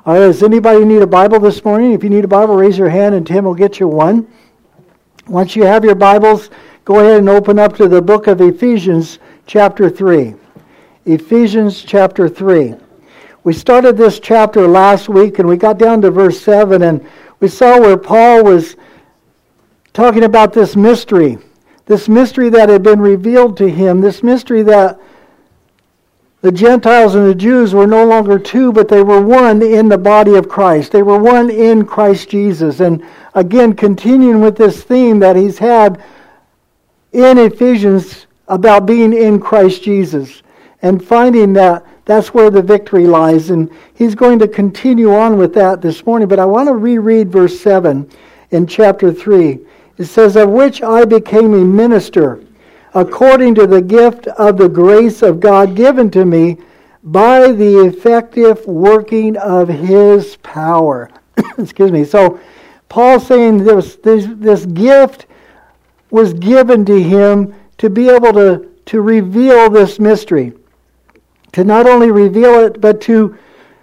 All right, does anybody need a Bible this morning? If you need a Bible, raise your hand and Tim will get you one. Once you have your Bibles, go ahead and open up to the book of Ephesians chapter 3. Ephesians chapter 3. We started this chapter last week and we got down to verse 7 and we saw where Paul was talking about this mystery that had been revealed to him, this mystery that the Gentiles and the Jews were no longer two, but they were one in the body of Christ. They were one in Christ Jesus. And again, continuing with this theme that he's had in Ephesians about being in Christ Jesus and finding that that's where the victory lies. And he's going to continue on with that this morning. But I want to reread verse 7 in chapter 3. It says, "Of which I became a minister, according to the gift of the grace of God given to me by the effective working of His power." Excuse me. So Paul's saying this gift was given to him to be able to reveal this mystery. To not only reveal it, but to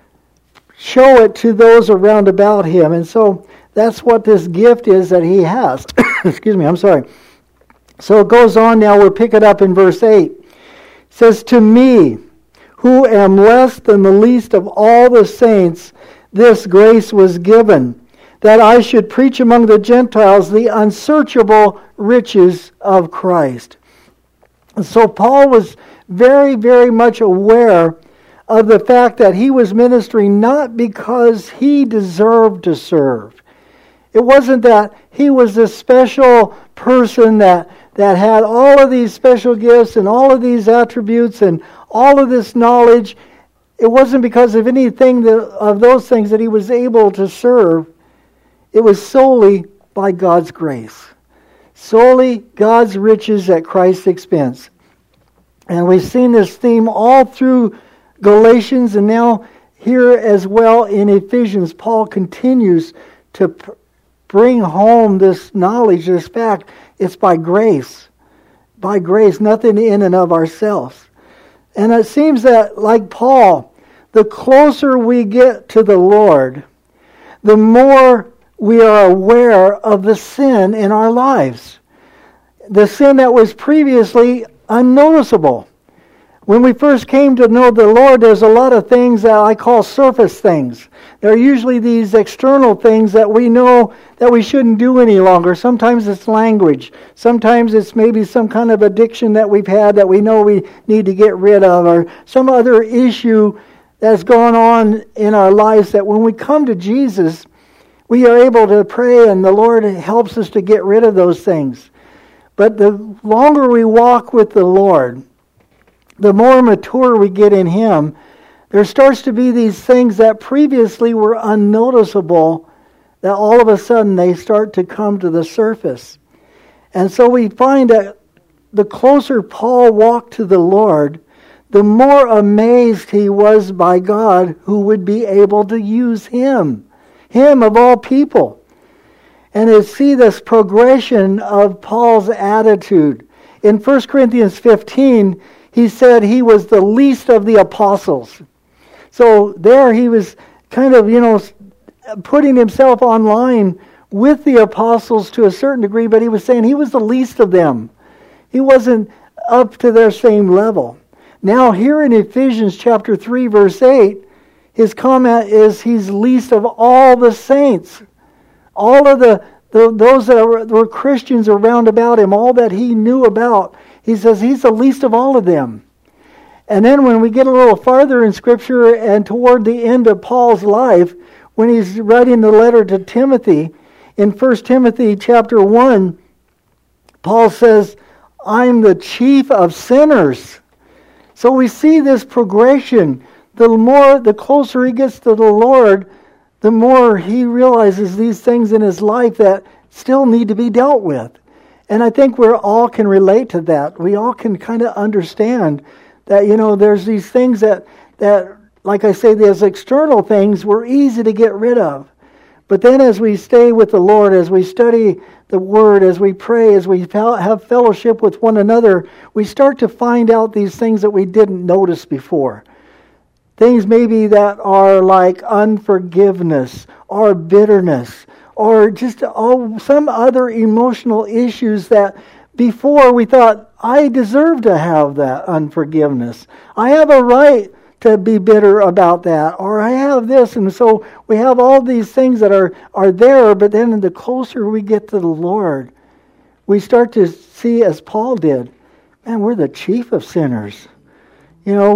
show it to those around about him. And so that's what this gift is that he has. Excuse me, I'm sorry. So it goes on now, we'll pick it up in verse 8. It says, "To me, who am less than the least of all the saints, this grace was given, that I should preach among the Gentiles the unsearchable riches of Christ." And so Paul was very, very much aware of the fact that he was ministering not because he deserved to serve. It wasn't that he was this special person that had all of these special gifts and all of these attributes and all of this knowledge. It wasn't because of anything of those things that he was able to serve. It was solely by God's grace. Solely God's riches at Christ's expense. And we've seen this theme all through Galatians and now here as well in Ephesians. Paul continues to bring home this knowledge, this fact. It's by grace. By grace, nothing in and of ourselves. And it seems that, like Paul, the closer we get to the Lord, the more we are aware of the sin in our lives. The sin that was previously unnoticeable. When we first came to know the Lord, there's a lot of things that I call surface things. There are usually these external things that we know that we shouldn't do any longer. Sometimes it's language. Sometimes it's maybe some kind of addiction that we've had that we know we need to get rid of, or some other issue that's going on in our lives that when we come to Jesus, we are able to pray and the Lord helps us to get rid of those things. But the longer we walk with the Lord, the more mature we get in Him, there starts to be these things that previously were unnoticeable, that all of a sudden they start to come to the surface. And so we find that the closer Paul walked to the Lord, the more amazed he was by God who would be able to use him of all people. And to see this progression of Paul's attitude. In 1 Corinthians 15, he said he was the least of the apostles. So there he was kind of, putting himself on line with the apostles to a certain degree, but he was saying he was the least of them. He wasn't up to their same level. Now here in Ephesians chapter 3, verse 8, his comment is he's least of all the saints. All of those that were Christians around about him, all that he knew about, he says he's the least of all of them. And then when we get a little farther in Scripture and toward the end of Paul's life, when he's writing the letter to Timothy, in 1 Timothy chapter 1, Paul says, "I'm the chief of sinners." So we see this progression. The closer he gets to the Lord, the more he realizes these things in his life that still need to be dealt with. And I think we all can relate to that. We all can kind of understand that, there's these things that, like I say, there's external things were easy to get rid of. But then as we stay with the Lord, as we study the Word, as we pray, as we have fellowship with one another, we start to find out these things that we didn't notice before. things maybe that are like unforgiveness or bitterness or just some other emotional issues that before we thought, I deserve to have that unforgiveness. I have a right to be bitter about that, or I have this. And so we have all these things that are there, but then the closer we get to the Lord, we start to see, as Paul did, man, we're the chief of sinners. You know,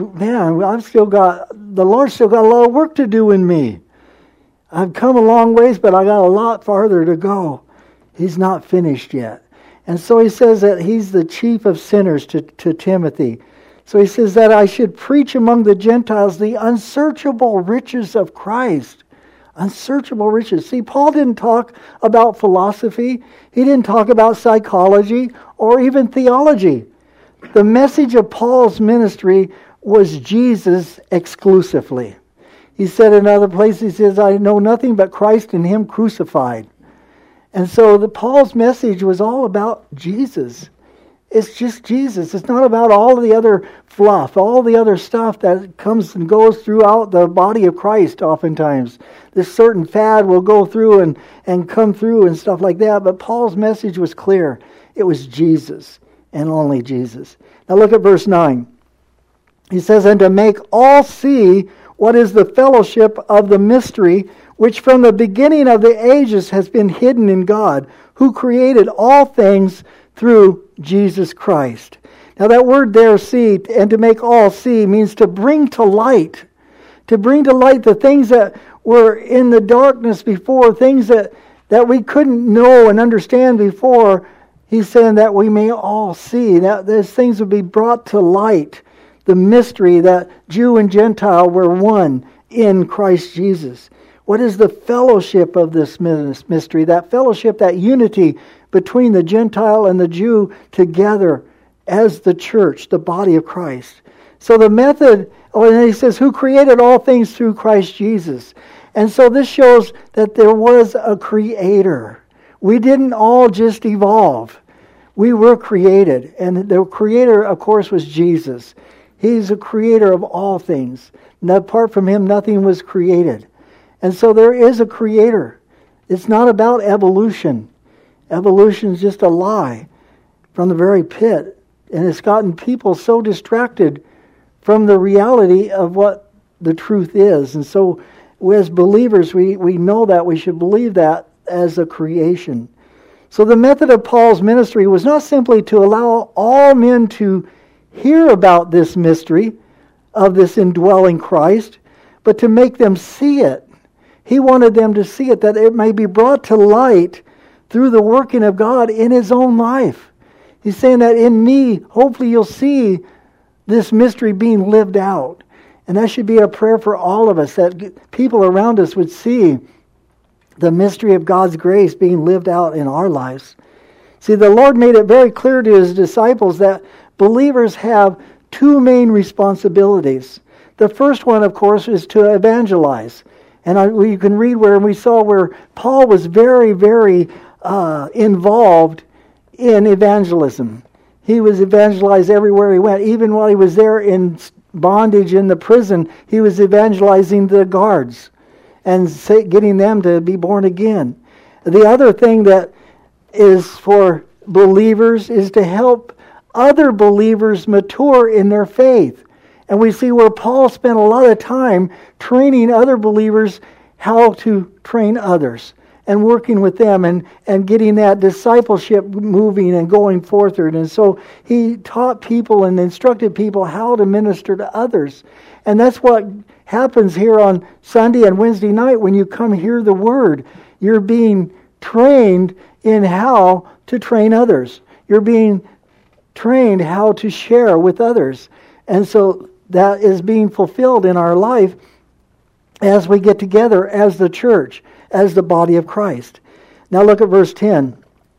the Lord's still got a lot of work to do in me. I've come a long ways, but I got a lot farther to go. He's not finished yet. And so he says that he's the chief of sinners to Timothy. So he says that I should preach among the Gentiles the unsearchable riches of Christ. Unsearchable riches. See, Paul didn't talk about philosophy. He didn't talk about psychology or even theology. The message of Paul's ministry was Jesus exclusively. He said in other places, he says, I know nothing but Christ and Him crucified. And so Paul's message was all about Jesus. It's just Jesus. It's not about all the other fluff, all the other stuff that comes and goes throughout the body of Christ oftentimes. This certain fad will go through and come through and stuff like that. But Paul's message was clear. It was Jesus and only Jesus. Now look at verse 9. He says, and to make all see what is the fellowship of the mystery which from the beginning of the ages has been hidden in God, who created all things through Jesus Christ. Now that word there, see, and to make all see, means to bring to light. To bring to light the things that were in the darkness before, things that we couldn't know and understand before. He's saying that we may all see, that those things would be brought to light. The mystery that Jew and Gentile were one in Christ Jesus. What is the fellowship of this mystery? That fellowship, that unity between the Gentile and the Jew together as the church, the body of Christ. So the method, and he says, who created all things through Christ Jesus. And so this shows that there was a creator. We didn't all just evolve. We were created. And the creator, of course, was Jesus. He's a creator of all things. And apart from Him, nothing was created. And so there is a creator. It's not about evolution. Evolution is just a lie from the very pit. And it's gotten people so distracted from the reality of what the truth is. And so as believers, we know that. We should believe that as a creation. So the method of Paul's ministry was not simply to allow all men to hear about this mystery of this indwelling Christ, but to make them see it. He wanted them to see it, that it may be brought to light through the working of God in His own life. He's saying that in me, hopefully you'll see this mystery being lived out. And that should be a prayer for all of us, that people around us would see the mystery of God's grace being lived out in our lives. See, the Lord made it very clear to His disciples that believers have two main responsibilities. The first one, of course, is to evangelize. And we can read where we saw where Paul was very, very involved in evangelism. He was evangelized everywhere he went. Even while he was there in bondage in the prison, he was evangelizing the guards and getting them to be born again. The other thing that is for believers is to help other believers mature in their faith. And we see where Paul spent a lot of time training other believers how to train others and working with them and getting that discipleship moving and going forward. And so he taught people and instructed people how to minister to others. And that's what happens here on Sunday and Wednesday night when you come hear the Word. You're being trained in how to train others. You're being trained how to share with others. And so that is being fulfilled in our life as we get together as the church, as the body of Christ. Now look at verse 10.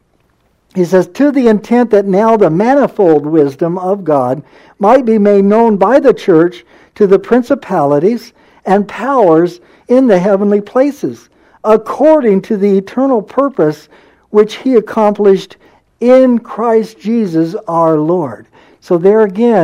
He says, to the intent that now the manifold wisdom of God might be made known by the church to the principalities and powers in the heavenly places, according to the eternal purpose which He accomplished in Christ Jesus our Lord. So there again,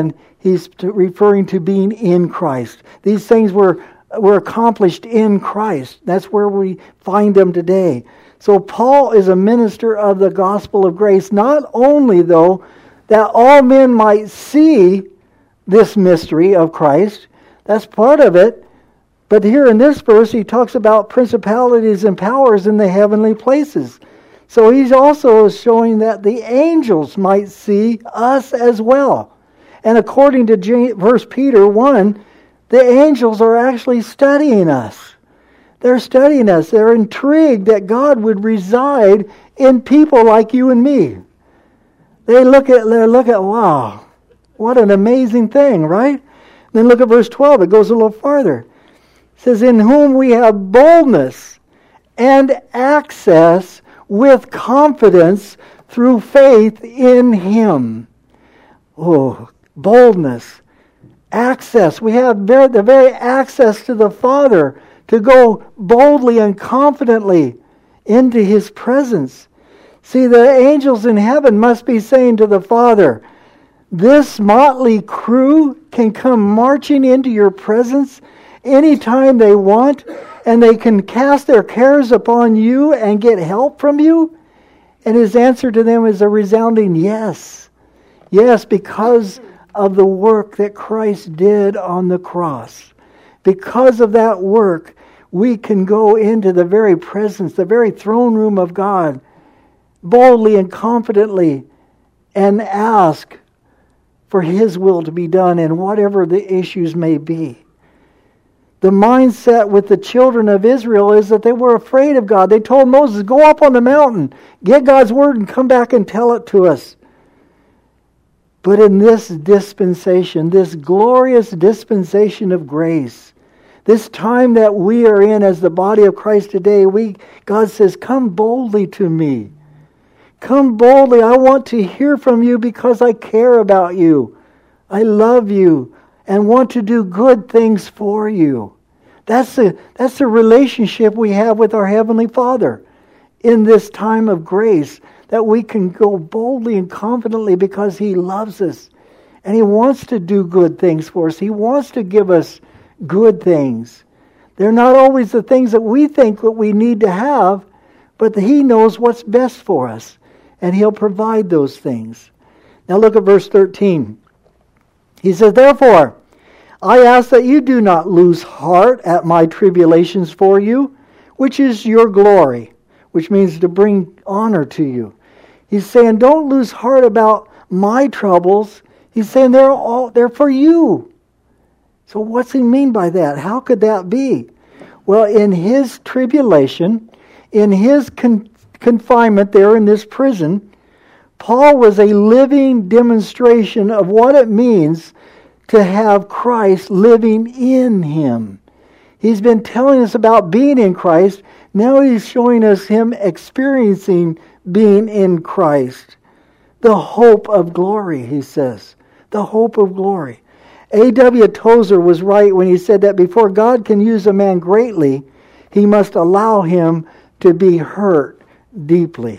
he's referring to being in Christ. These things were accomplished in Christ. That's where we find them today. So Paul is a minister of the gospel of grace, not only, though, that all men might see this mystery of Christ. That's part of it. But here in this verse, he talks about principalities and powers in the heavenly places. So he's also showing that the angels might see us as well. And according to 1 Peter 1, the angels are actually studying us. They're studying us. They're intrigued that God would reside in people like you and me. They look at, wow, what an amazing thing, right? Then look at verse 12. It goes a little farther. It says, in whom we have boldness and access with confidence through faith in Him. Oh, boldness, access. We have the very access to the Father to go boldly and confidently into His presence. See, the angels in heaven must be saying to the Father, this motley crew can come marching into your presence anytime they want, and they can cast their cares upon you and get help from you? And His answer to them is a resounding yes. Yes, because of the work that Christ did on the cross. Because of that work, we can go into the very presence, the very throne room of God, boldly and confidently, and ask for His will to be done in whatever the issues may be. The mindset with the children of Israel is that they were afraid of God. They told Moses, go up on the mountain, get God's word, and come back and tell it to us. But in this dispensation, this glorious dispensation of grace, this time that we are in as the body of Christ today, God says, come boldly to me. Come boldly. I want to hear from you because I care about you. I love you and want to do good things for you. That's the relationship we have with our Heavenly Father in this time of grace, that we can go boldly and confidently because He loves us and He wants to do good things for us. He wants to give us good things. They're not always the things that we think that we need to have, but He knows what's best for us, and He'll provide those things. Now look at verse 13. He says, therefore, I ask that you do not lose heart at my tribulations for you, which is your glory, which means to bring honor to you. He's saying, don't lose heart about my troubles. He's saying they're for you. So what's he mean by that? How could that be? Well, in his tribulation, in his confinement there in this prison, Paul was a living demonstration of what it means to have Christ living in him. He's been telling us about being in Christ. Now he's showing us him experiencing being in Christ. The hope of glory, he says. The hope of glory. A.W. Tozer was right when he said that before God can use a man greatly, He must allow him to be hurt deeply.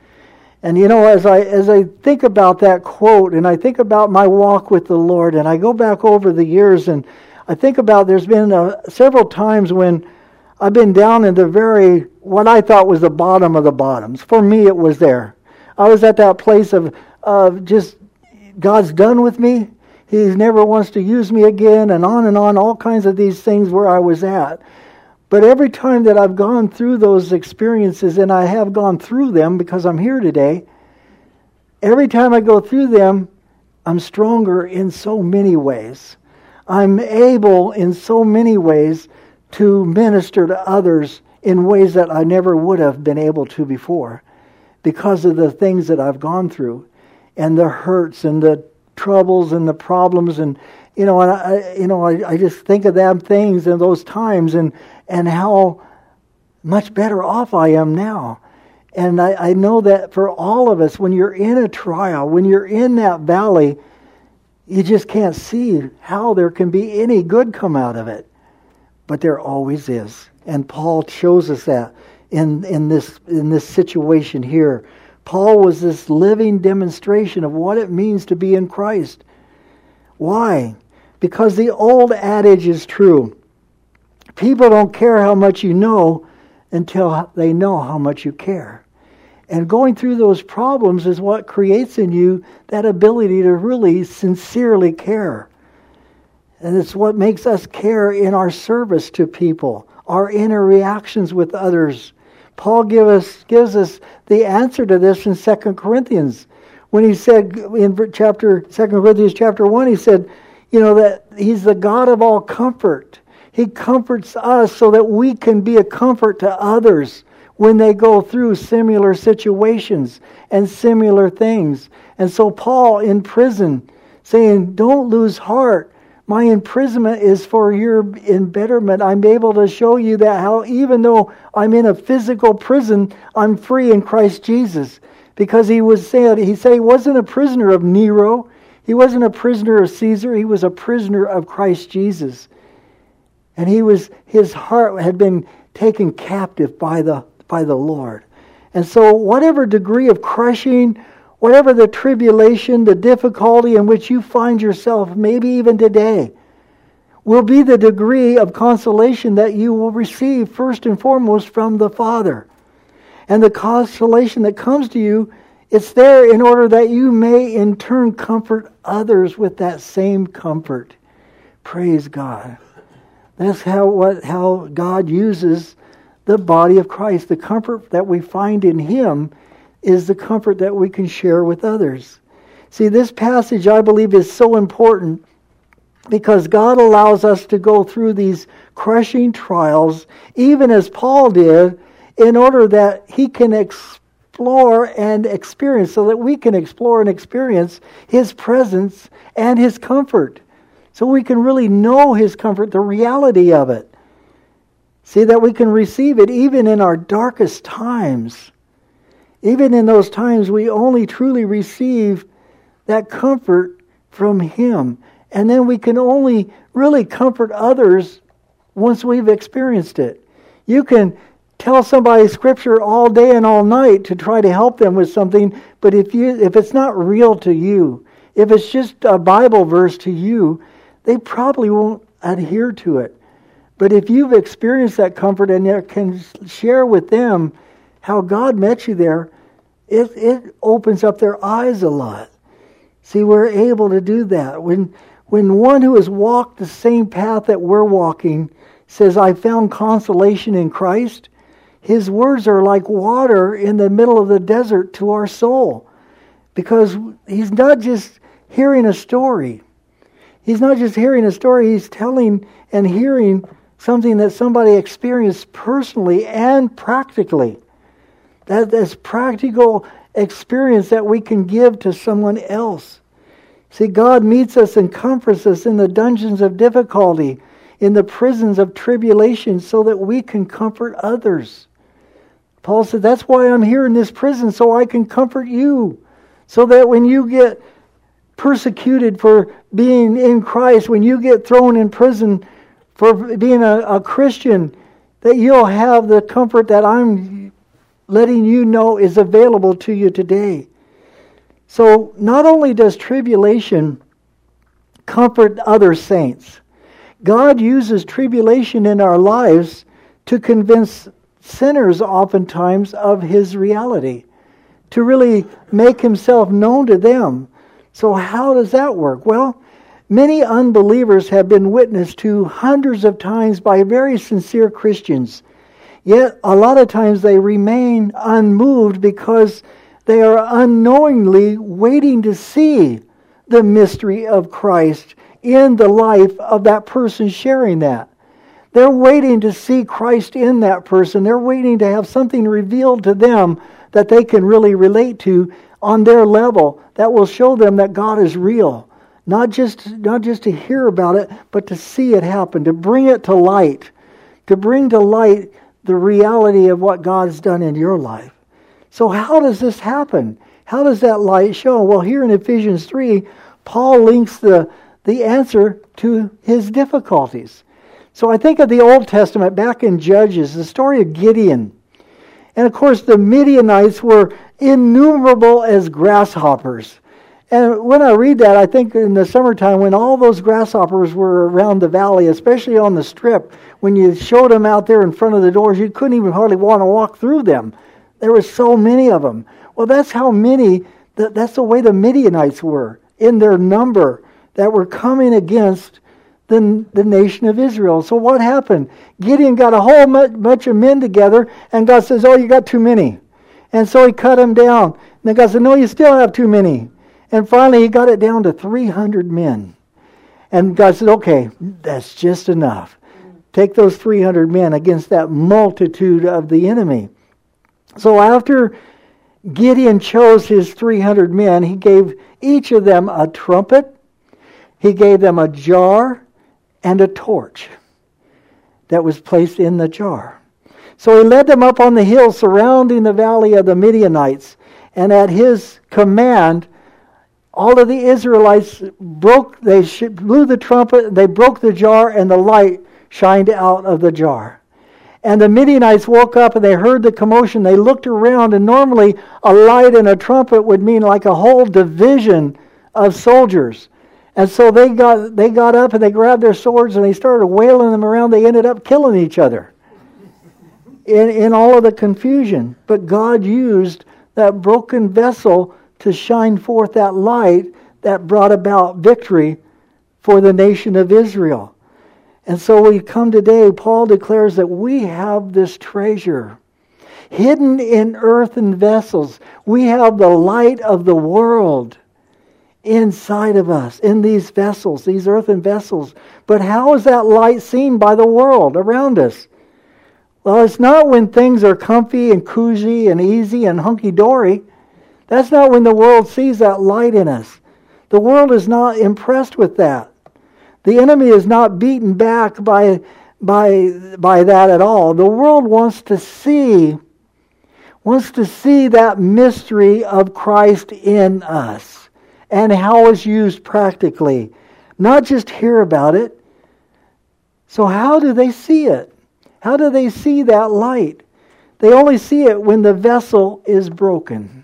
And you know, as I think about that quote, and I think about my walk with the Lord, and I go back over the years, and I think about there's been several times when I've been down in the what I thought was the bottom of the bottoms. For me, it was there. I was at that place of just, God's done with me. He never wants to use me again, and on, all kinds of these things where I was at. But every time that I've gone through those experiences, and I have gone through them because I'm here today, every time I go through them, I'm stronger in so many ways. I'm able in so many ways to minister to others in ways that I never would have been able to before, because of the things that I've gone through, and the hurts and the troubles and the problems, and I just think of them things and those times, and how much better off I am now. And I know that for all of us, when you're in a trial, when you're in that valley, you just can't see how there can be any good come out of it. But there always is. And Paul shows us that in this situation here. Paul was this living demonstration of what it means to be in Christ. Why? Because the old adage is true. People don't care how much you know until they know how much you care. And going through those problems is what creates in you that ability to really sincerely care. And it's what makes us care in our service to people, our interactions with others. Paul gives us the answer to this in 2 Corinthians. When he said in 2 Corinthians chapter 1, he said, that he's the God of all comfort. He comforts us so that we can be a comfort to others when they go through similar situations and similar things. And so Paul in prison saying, don't lose heart. My imprisonment is for your betterment. I'm able to show you that how even though I'm in a physical prison, I'm free in Christ Jesus. Because he said he wasn't a prisoner of Nero. He wasn't a prisoner of Caesar. He was a prisoner of Christ Jesus. And his heart had been taken captive by the Lord. And so whatever degree of crushing, whatever the tribulation, the difficulty in which you find yourself, maybe even today, will be the degree of consolation that you will receive first and foremost from the Father. And the consolation that comes to you, it's there in order that you may in turn comfort others with that same comfort. Praise God. That's how God uses the body of Christ. The comfort that we find in Him is the comfort that we can share with others. See, this passage, I believe, is so important because God allows us to go through these crushing trials, even as Paul did, in order that he can explore and experience, so that we can explore and experience His presence and His comfort. So we can really know His comfort, the reality of it. See, that we can receive it even in our darkest times. Even in those times, we only truly receive that comfort from Him. And then we can only really comfort others once we've experienced it. You can tell somebody Scripture all day and all night to try to help them with something, but if it's not real to you, if it's just a Bible verse to you, they probably won't adhere to it. But if you've experienced that comfort and can share with them how God met you there, it opens up their eyes a lot. See, we're able to do that. When one who has walked the same path that we're walking says, I found consolation in Christ, his words are like water in the middle of the desert to our soul. Because he's not just hearing a story. He's not just hearing a story, he's telling and hearing something that somebody experienced personally and practically. That's practical experience that we can give to someone else. See, God meets us and comforts us in the dungeons of difficulty, in the prisons of tribulation, so that we can comfort others. Paul said, that's why I'm here in this prison, so I can comfort you. So that when you get persecuted for being in Christ, when you get thrown in prison for being a Christian, that you'll have the comfort that I'm letting you know is available to you today. So not only does tribulation comfort other saints, God uses tribulation in our lives to convince sinners oftentimes of His reality, to really make Himself known to them. So how does that work? Well, many unbelievers have been witnessed to hundreds of times by very sincere Christians. Yet a lot of times they remain unmoved because they are unknowingly waiting to see the mystery of Christ in the life of that person sharing that. They're waiting to see Christ in that person. They're waiting to have something revealed to them that they can really relate to on their level that will show them that God is real. Not just to hear about it, but to see it happen, to bring it to light, to bring to light the reality of what God's done in your life. So how does this happen? How does that light show? Well, here in Ephesians 3, Paul links the answer to his difficulties. So I think of the Old Testament back in Judges, the story of Gideon. And of course the Midianites were innumerable as grasshoppers. And when I read that, I think in the summertime when all those grasshoppers were around the valley, especially on the strip, when you showed them out there in front of the doors, you couldn't even hardly want to walk through them. There were so many of them. Well, that's how many, that's the way the Midianites were in their number that were coming against the nation of Israel. So what happened? Gideon got a whole bunch of men together, and God says, oh, you got too many. And so he cut them down. And then God said, no, you still have too many. And finally he got it down to 300 men. And God said, okay, that's just enough. Take those 300 men against that multitude of the enemy. So after Gideon chose his 300 men, he gave each of them a trumpet, he gave them a jar, and a torch that was placed in the jar. So he led them up on the hill surrounding the valley of the Midianites, and at his command, all of the Israelites blew the trumpet, they broke the jar, and the light shined out of the jar. And the Midianites woke up and they heard the commotion. They looked around, and normally a light and a trumpet would mean like a whole division of soldiers. And so they got up and they grabbed their swords and they started wailing them around. They ended up killing each other in all of the confusion. But God used that broken vessel to shine forth that light that brought about victory for the nation of Israel. And so we come today, Paul declares that we have this treasure hidden in earthen vessels. We have the light of the world inside of us, in these vessels, these earthen vessels. But how is that light seen by the world around us? Well, it's not when things are comfy and cozy and easy and hunky-dory. That's not when the world sees that light in us. The world is not impressed with that. The enemy is not beaten back by that at all. The world wants to see that mystery of Christ in us and how it's used practically, not just hear about it. So how do they see it? How do they see that light? They only see it when the vessel is broken.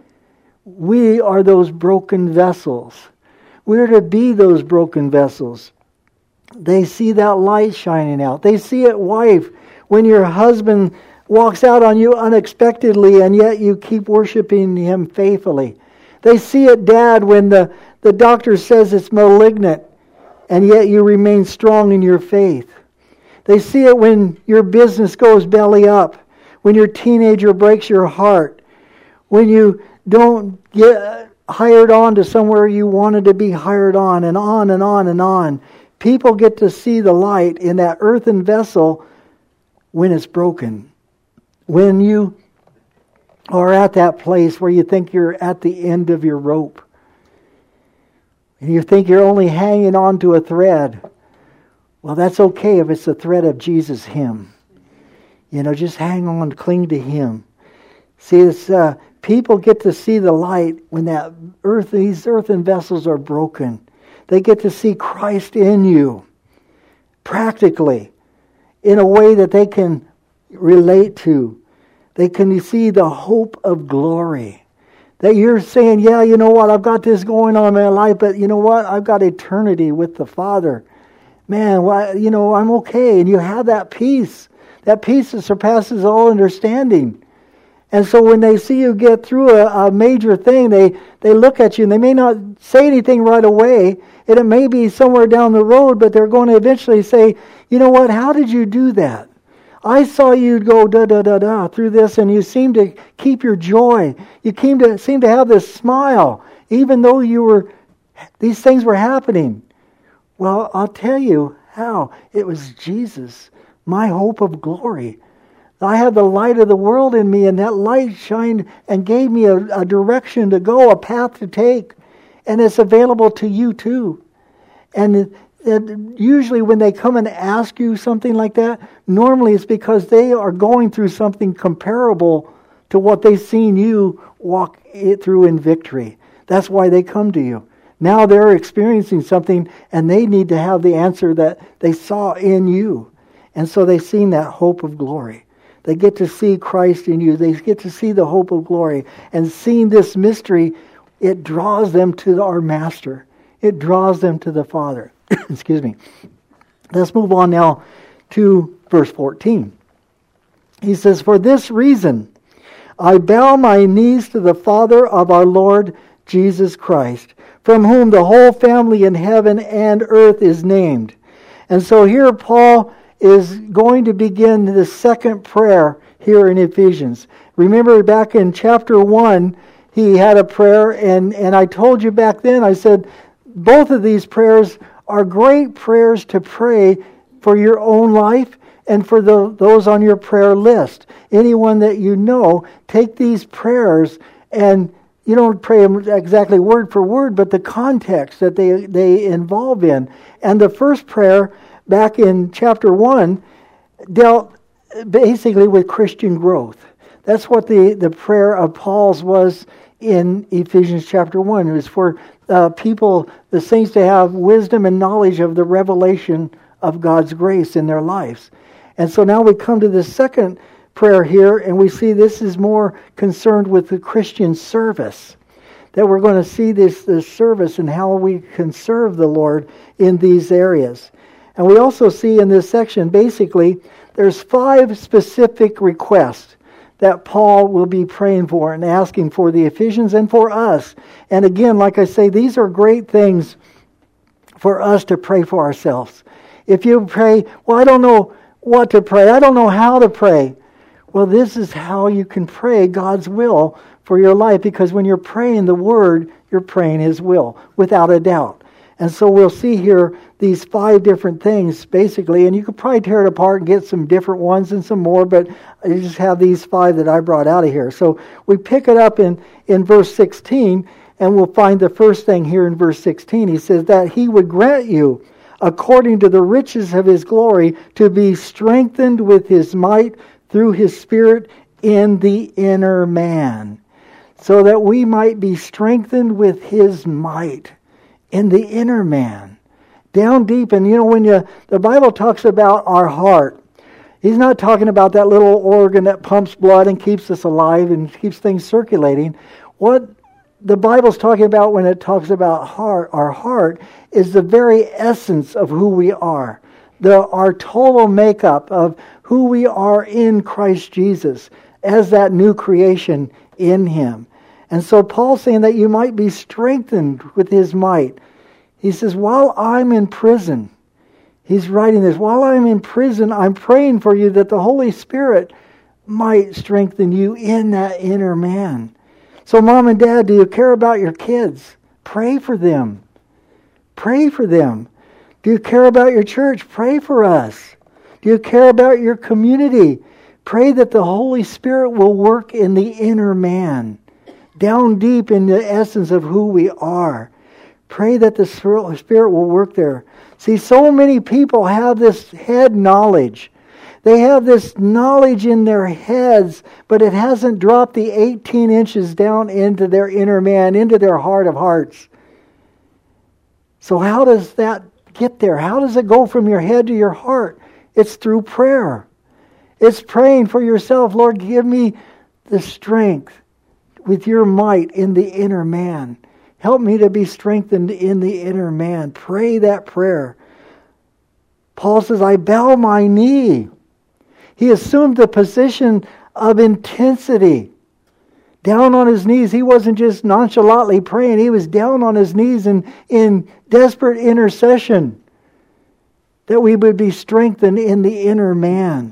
We are those broken vessels. We're to be those broken vessels. They see that light shining out. They see it, wife, when your husband walks out on you unexpectedly and yet you keep worshiping him faithfully. They see it, dad, when the doctor says it's malignant and yet you remain strong in your faith. They see it when your business goes belly up, when your teenager breaks your heart, when you don't get hired on to somewhere you wanted to be hired on, and on and on and on. People get to see the light in that earthen vessel when it's broken. When you are at that place where you think you're at the end of your rope, and you think you're only hanging on to a thread. Well, that's okay if it's the thread of Jesus, Him. Just hang on, cling to Him. See, it's people get to see the light when these earthen vessels are broken. They get to see Christ in you, practically, in a way that they can relate to. They can see the hope of glory. That you're saying, yeah, you know what, I've got this going on in my life, but you know what, I've got eternity with the Father. Man, I'm okay. And you have that peace that surpasses all understanding. And so when they see you get through a major thing, they look at you and they may not say anything right away, and it may be somewhere down the road, but they're going to eventually say, you know what, how did you do that? I saw you go da-da-da-da through this, and you seem to keep your joy. You seem to have this smile, even though these things were happening. Well, I'll tell you how. It was Jesus, my hope of glory. I have the light of the world in me, and that light shined and gave me a direction to go, a path to take. And it's available to you too. And usually when they come and ask you something like that, normally it's because they are going through something comparable to what they've seen you walk it through in victory. That's why they come to you. Now they're experiencing something and they need to have the answer that they saw in you. And so they've seen that hope of glory. They get to see Christ in you. They get to see the hope of glory. And seeing this mystery, it draws them to our Master. It draws them to the Father. Excuse me. Let's move on now to verse 14. He says, "For this reason I bow my knees to the Father of our Lord Jesus Christ, from whom the whole family in heaven and earth is named." And so here Paul is going to begin the second prayer here in Ephesians. Remember back in chapter 1, he had a prayer, and I told you back then, I said, both of these prayers are great prayers to pray for your own life and for those on your prayer list. Anyone that you know, take these prayers, and you don't pray them exactly word for word, but the context that they involve in. And the first prayer back in chapter 1 dealt basically with Christian growth. That's what the prayer of Paul's was in Ephesians chapter 1. It was for people, the saints, to have wisdom and knowledge of the revelation of God's grace in their lives. And so now we come to the second prayer here, and we see this is more concerned with the Christian service. That we're going to see this service and how we can serve the Lord in these areas. And we also see in this section, basically, there's 5 specific requests that Paul will be praying for and asking for the Ephesians and for us. And again, like I say, these are great things for us to pray for ourselves. If you pray, well, I don't know what to pray, I don't know how to pray. Well, this is how you can pray God's will for your life, because when you're praying the Word, you're praying His will, without a doubt. And so we'll see here these 5 different things, basically, and you could probably tear it apart and get some different ones and some more, but I just have these 5 that I brought out of here. So we pick it up in verse 16, and we'll find the first thing here in verse 16. He says that He would grant you, according to the riches of His glory, to be strengthened with His might through His Spirit in the inner man, so that we might be strengthened with His might in the inner man, down deep. And when the Bible talks about our heart, He's not talking about that little organ that pumps blood and keeps us alive and keeps things circulating. What the Bible's talking about when it talks about our heart, is the very essence of who we are. Our total makeup of who we are in Christ Jesus as that new creation in Him. And so Paul's saying that you might be strengthened with His might. He says, while I'm in prison, he's writing this, while I'm in prison, I'm praying for you that the Holy Spirit might strengthen you in that inner man. So Mom and Dad, do you care about your kids? Pray for them. Pray for them. Do you care about your church? Pray for us. Do you care about your community? Pray that the Holy Spirit will work in the inner man, down deep in the essence of who we are. Pray that the Spirit will work there. See, so many people have this head knowledge. They have this knowledge in their heads, but it hasn't dropped the 18 inches down into their inner man, into their heart of hearts. So how does that get there? How does it go from your head to your heart? It's through prayer. It's praying for yourself. Lord, give me the strength with your might in the inner man. Help me to be strengthened in the inner man. Pray that prayer. Paul says, I bow my knee. He assumed the position of intensity. Down on his knees. He wasn't just nonchalantly praying. He was down on his knees in desperate intercession, that we would be strengthened in the inner man.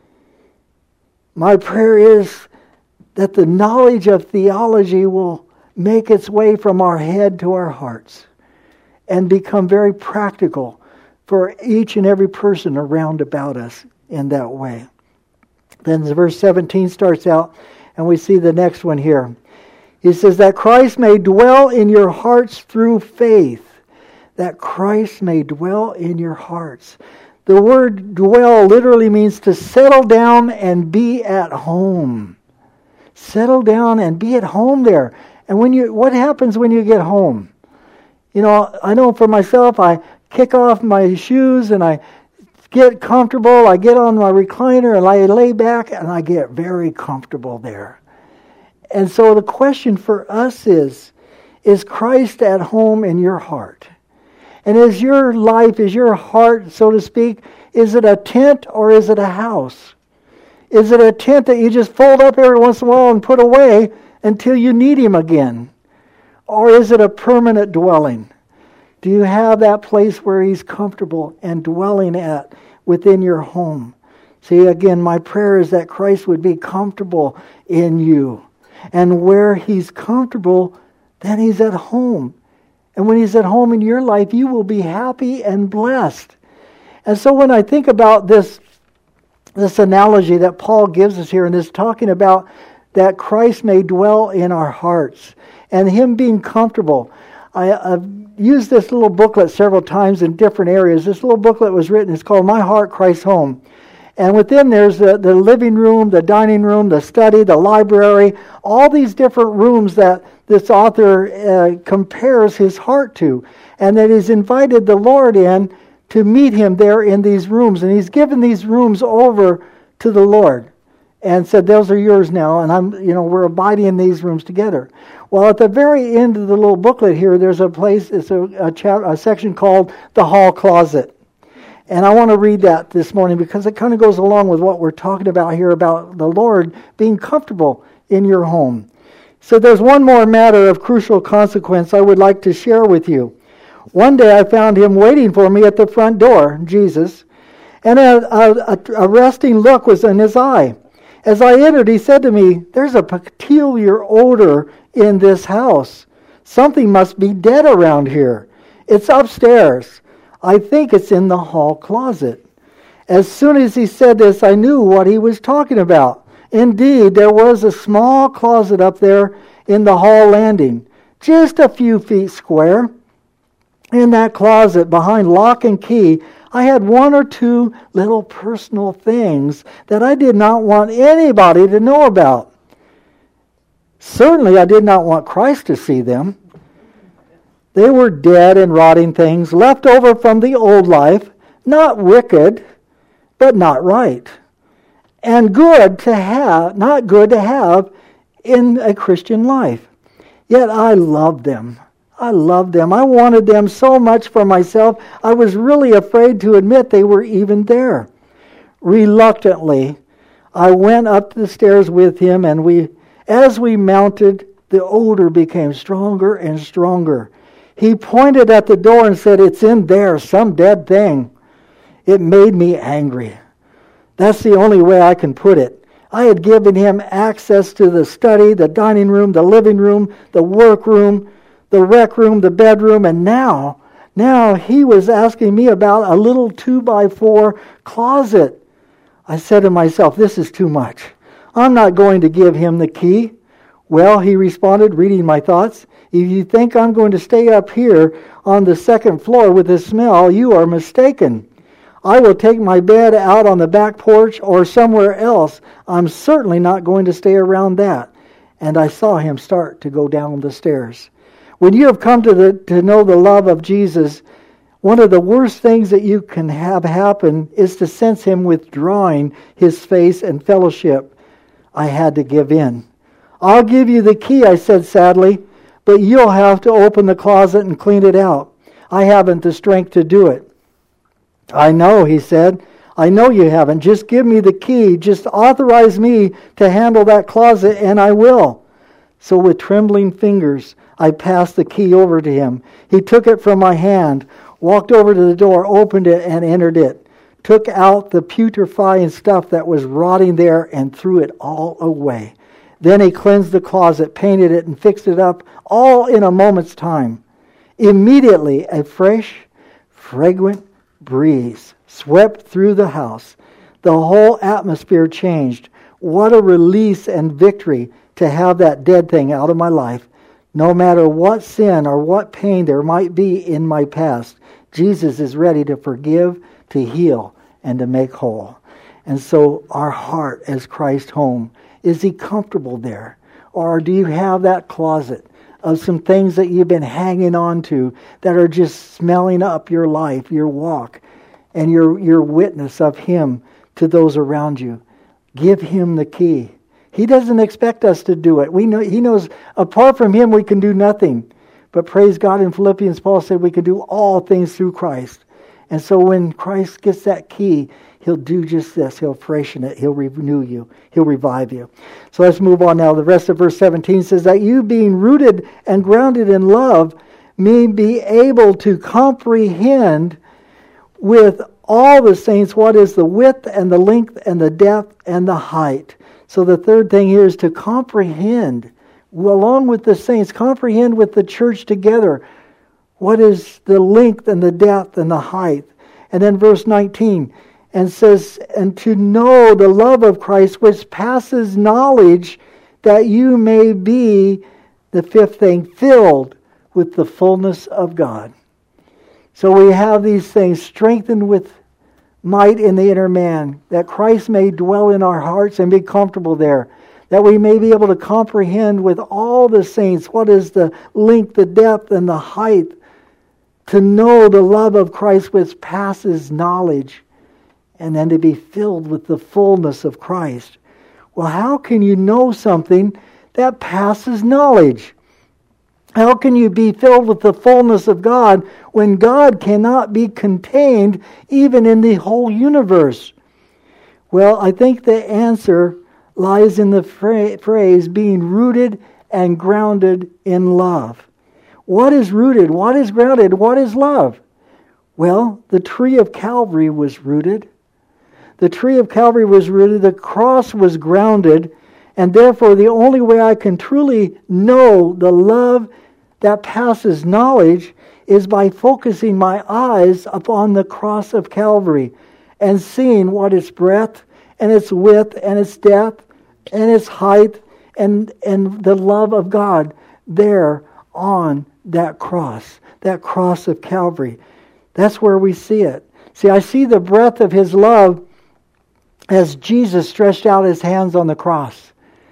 My prayer is that the knowledge of theology will make its way from our head to our hearts and become very practical for each and every person around about us in that way. Then verse 17 starts out, and we see the next one here. He says that Christ may dwell in your hearts through faith. That Christ may dwell in your hearts. The word dwell literally means to settle down and be at home. Settle down and be at home there. And what happens when you get home? I know for myself, I kick off my shoes and I get comfortable. I get on my recliner and I lay back and I get very comfortable there. And so the question for us is Is Christ at home in your heart? And is your life, is your heart, so to speak, is it a tent or is it a house? Is it a tent that you just fold up every once in a while and put away until you need Him again? Or is it a permanent dwelling? Do you have that place where He's comfortable and dwelling at within your home? See, again, my prayer is that Christ would be comfortable in you. And where He's comfortable, then He's at home. And when He's at home in your life, you will be happy and blessed. And so when I think about this analogy that Paul gives us here, and is talking about that Christ may dwell in our hearts, and Him being comfortable. I've used this little booklet several times in different areas. This little booklet was written, it's called My Heart, Christ's Home. And within there's the living room, the dining room, the study, the library, all these different rooms that this author compares his heart to. And that he's invited the Lord in to meet Him there in these rooms. And he's given these rooms over to the Lord and said, those are yours now, and we're abiding in these rooms together. Well, at the very end of the little booklet here, there's a place, it's a section called the hall closet. And I want to read that this morning because it kind of goes along with what we're talking about here about the Lord being comfortable in your home. So there's one more matter of crucial consequence I would like to share with you. One day I found Him waiting for me at the front door, Jesus, and a resting look was in His eye. As I entered, He said to me, there's a peculiar odor in this house. Something must be dead around here. It's upstairs. I think it's in the hall closet. As soon as He said this, I knew what He was talking about. Indeed, there was a small closet up there in the hall landing, just a few feet square. In that closet, behind lock and key, I had one or two little personal things that I did not want anybody to know about. Certainly, I did not want Christ to see them. They were dead and rotting things left over from the old life, not wicked, but not right. And good to have, not good to have in a Christian life. Yet I loved them. I loved them. I wanted them so much for myself, I was really afraid to admit they were even there. Reluctantly, I went up the stairs with Him, and as we mounted, the odor became stronger and stronger. He pointed at the door and said, it's in there, some dead thing. It made me angry. That's the only way I can put it. I had given Him access to the study, the dining room, the living room, the workroom, the rec room, the bedroom, and now He was asking me about a little 2x4 closet. I said to myself, this is too much. I'm not going to give Him the key. Well, He responded, reading my thoughts, if you think I'm going to stay up here on the second floor with the smell, you are mistaken. I will take my bed out on the back porch or somewhere else. I'm certainly not going to stay around that. And I saw him start to go down the stairs. When you have come to know the love of Jesus, one of the worst things that you can have happen is to sense Him withdrawing His face and fellowship. I had to give in. I'll give you the key, I said sadly, but you'll have to open the closet and clean it out. I haven't the strength to do it. I know, he said. I know you haven't. Just give me the key. Just authorize me to handle that closet and I will. So with trembling fingers, I passed the key over to him. He took it from my hand, walked over to the door, opened it, and entered it. Took out the putrefying stuff that was rotting there and threw it all away. Then he cleansed the closet, painted it, and fixed it up, all in a moment's time. Immediately, a fresh, fragrant breeze swept through the house. The whole atmosphere changed. What a release and victory to have that dead thing out of my life. No matter what sin or what pain there might be in my past, Jesus is ready to forgive, to heal, and to make whole. And so our heart as Christ's home, is He comfortable there? Or do you have that closet of some things that you've been hanging on to that are just smelling up your life, your walk, and your witness of Him to those around you? Give Him the key. He doesn't expect us to do it. He knows apart from Him we can do nothing. But praise God, in Philippians, Paul said we can do all things through Christ. And so when Christ gets that key, He'll do just this. He'll freshen it. He'll renew you. He'll revive you. So let's move on now. The rest of verse 17 says that you, being rooted and grounded in love, may be able to comprehend with all the saints what is the width and the length and the depth and the height. So the third thing here is to comprehend, along with the saints, comprehend with the church together what is the length and the depth and the height. And then verse 19, and says, and to know the love of Christ which passes knowledge, that you may be, the fifth thing, filled with the fullness of God. So we have these things, strengthened with might in the inner man, that Christ may dwell in our hearts and be comfortable there, that we may be able to comprehend with all the saints what is the length, the depth, and the height, to know the love of Christ which passes knowledge, and then to be filled with the fullness of Christ. Well, how can you know something that passes knowledge? How can you be filled with the fullness of God when God cannot be contained even in the whole universe? Well, I think the answer lies in the phrase being rooted and grounded in love. What is rooted? What is grounded? What is love? Well, the tree of Calvary was rooted. The tree of Calvary was rooted. The cross was grounded. And therefore, the only way I can truly know the love that passes knowledge is by focusing my eyes upon the cross of Calvary and seeing what its breadth and its width and its depth and its height and the love of God there on that cross of Calvary. That's where we see it. See, I see the breadth of His love as Jesus stretched out His hands on the cross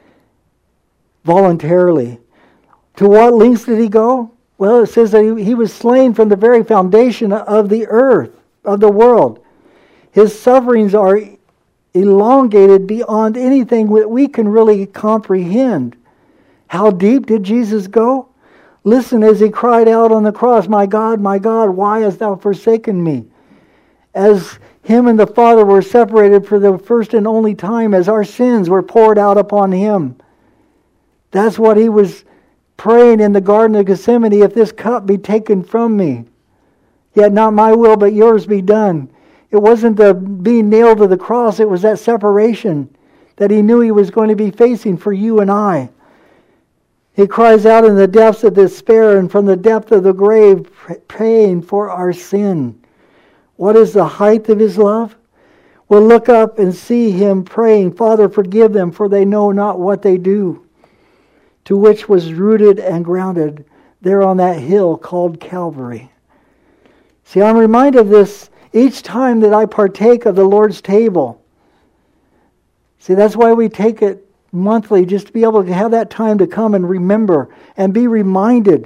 voluntarily. To what lengths did He go? Well, it says that He was slain from the very foundation of the earth, of the world. His sufferings are elongated beyond anything that we can really comprehend. How deep did Jesus go? Listen as He cried out on the cross, my God, why hast Thou forsaken me? As Him and the Father were separated for the first and only time, as our sins were poured out upon Him. That's what He was praying in the Garden of Gethsemane, if this cup be taken from me, yet not my will but yours be done. It wasn't the being nailed to the cross, it was that separation that He knew He was going to be facing for you and I. He cries out in the depths of despair and from the depth of the grave, praying for our sin. What is the height of His love? Well, look up and see Him praying, Father, forgive them, for they know not what they do. To which was rooted and grounded there on that hill called Calvary. See, I'm reminded of this each time that I partake of the Lord's table. See, that's why we take it monthly, just to be able to have that time to come and remember and be reminded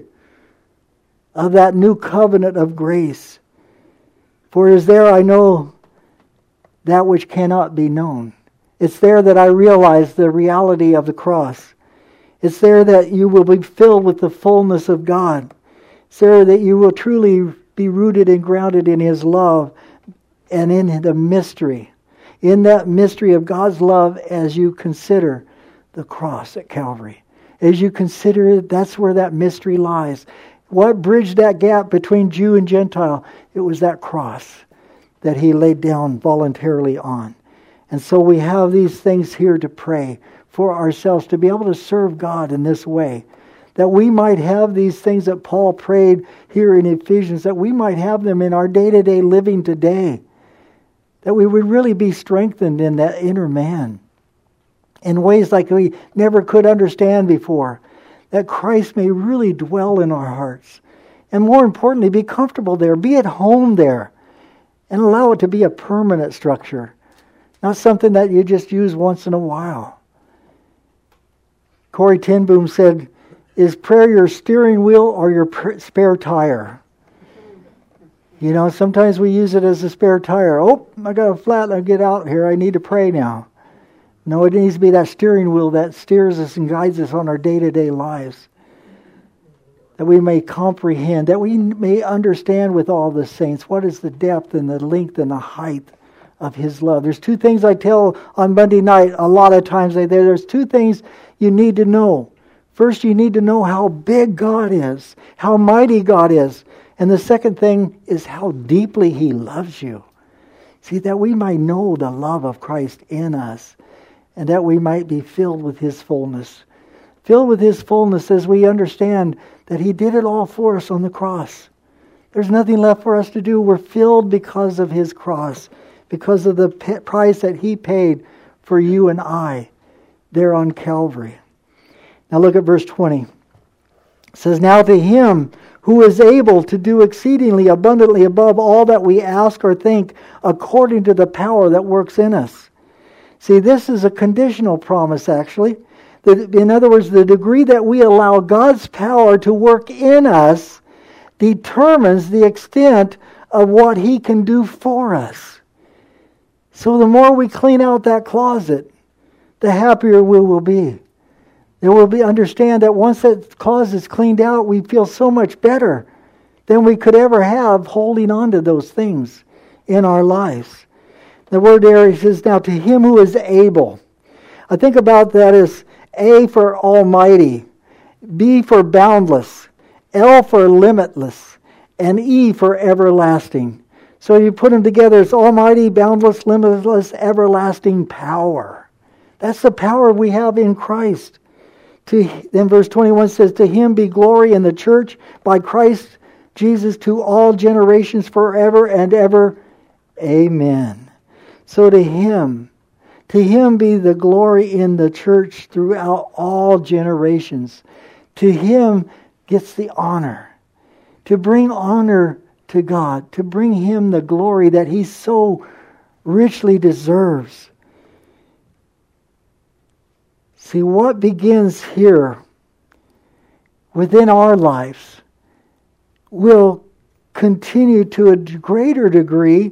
of that new covenant of grace. For it is there I know that which cannot be known. It's there that I realize the reality of the cross. It's there that you will be filled with the fullness of God. It's there that you will truly be rooted and grounded in His love and in the mystery. In that mystery of God's love as you consider the cross at Calvary. As you consider it, that's where that mystery lies. What bridged that gap between Jew and Gentile? It was that cross that He laid down voluntarily on. And so we have these things here to pray for ourselves, to be able to serve God in this way. That we might have these things that Paul prayed here in Ephesians, that we might have them in our day-to-day living today. That we would really be strengthened in that inner man in ways like we never could understand before. That Christ may really dwell in our hearts. And more importantly, be comfortable there, be at home there, and allow it to be a permanent structure. Not something that you just use once in a while. Corrie ten Boom said, is prayer your steering wheel or your spare tire? You know, sometimes we use it as a spare tire. Oh, I got a flat, I'll get out here, I need to pray now. No, it needs to be that steering wheel that steers us and guides us on our day-to-day lives. that we may comprehend, that we may understand with all the saints what is the depth and the length and the height of His love. There's two things I tell on Monday night a lot of times. There's two things you need to know. First, you need to know how big God is, how mighty God is. And the second thing is how deeply He loves you. See, that we might know the love of Christ in us, and that we might be filled with His fullness. Filled with His fullness as we understand that He did it all for us on the cross. There's nothing left for us to do. We're filled because of His cross, because of the price that He paid for you and I there on Calvary. Now look at verse 20. It says, "Now to Him who is able to do exceedingly abundantly above all that we ask or think, according to the power that works in us." See, this is a conditional promise, actually. In other words, the degree that we allow God's power to work in us determines the extent of what He can do for us. So the more we clean out that closet, the happier we will be. There will be, understand that once that closet is cleaned out, we feel so much better than we could ever have holding on to those things in our lives. The word there says, "Now to Him who is able." I think about that as A for almighty, B for boundless, L for limitless, and E for everlasting. So you put them together, it's almighty, boundless, limitless, everlasting power. That's the power we have in Christ. Then verse 21 says, "To Him be glory in the church by Christ Jesus to all generations forever and ever. Amen." So to Him be the glory in the church throughout all generations. To Him gets the honor. To bring honor to God. To bring Him the glory that He so richly deserves. See, what begins here within our lives will continue to a greater degree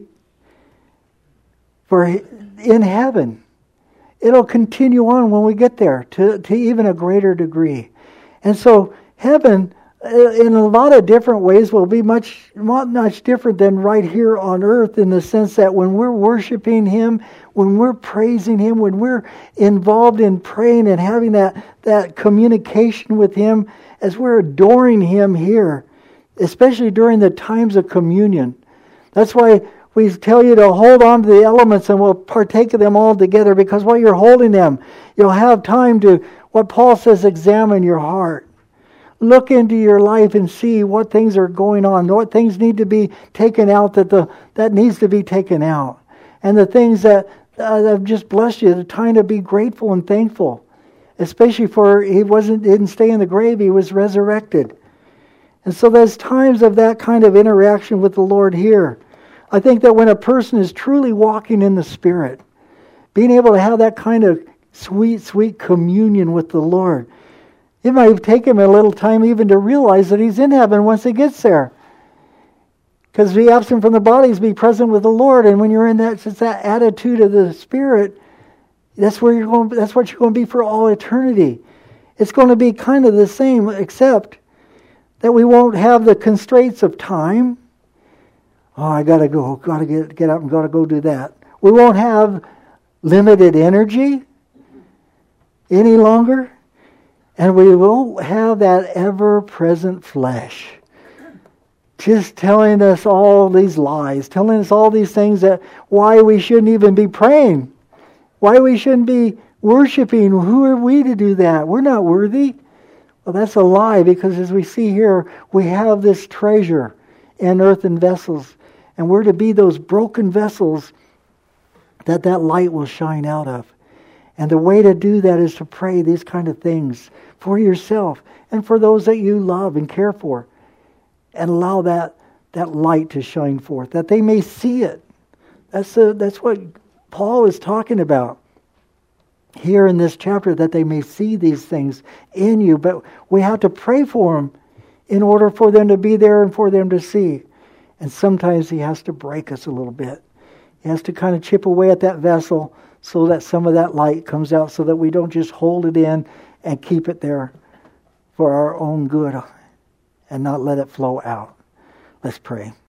in heaven. It'll continue on when we get there to even a greater degree. And so heaven, in a lot of different ways, will be much different than right here on earth, in the sense that when we're worshiping Him, when we're praising Him, when we're involved in praying and having that communication with Him, as we're adoring Him here, especially during the times of communion. That's why we tell you to hold on to the elements and we'll partake of them all together, because while you're holding them, you'll have time to, what Paul says, examine your heart. Look into your life and see what things are going on, what things need to be taken out that needs to be taken out. And the things that have just blessed you, the time to be grateful and thankful. Especially for He didn't stay in the grave, He was resurrected. And so there's times of that kind of interaction with the Lord here. I think that when a person is truly walking in the Spirit, being able to have that kind of sweet, sweet communion with the Lord, it might take him a little time even to realize that he's in heaven once he gets there. Because to be absent from the body is be present with the Lord. And when you're in that attitude of the Spirit, that's where you're going. That's what you're going to be for all eternity. It's going to be kind of the same, except that we won't have the constraints of time. Oh, I got to go. Got to get up and got to go do that. We won't have limited energy any longer. And we will have that ever-present flesh just telling us all these lies, telling us all these things, that why we shouldn't even be praying, why we shouldn't be worshiping. Who are we to do that? We're not worthy. Well, that's a lie, because as we see here, we have this treasure in earthen vessels, and we're to be those broken vessels that light will shine out of. And the way to do that is to pray these kind of things for yourself and for those that you love and care for. And allow that light to shine forth, that they may see it. That's what Paul is talking about here in this chapter, that they may see these things in you. But we have to pray for them in order for them to be there and for them to see. And sometimes He has to break us a little bit. He has to kind of chip away at that vessel so that some of that light comes out, so that we don't just hold it in and keep it there for our own good and not let it flow out. Let's pray.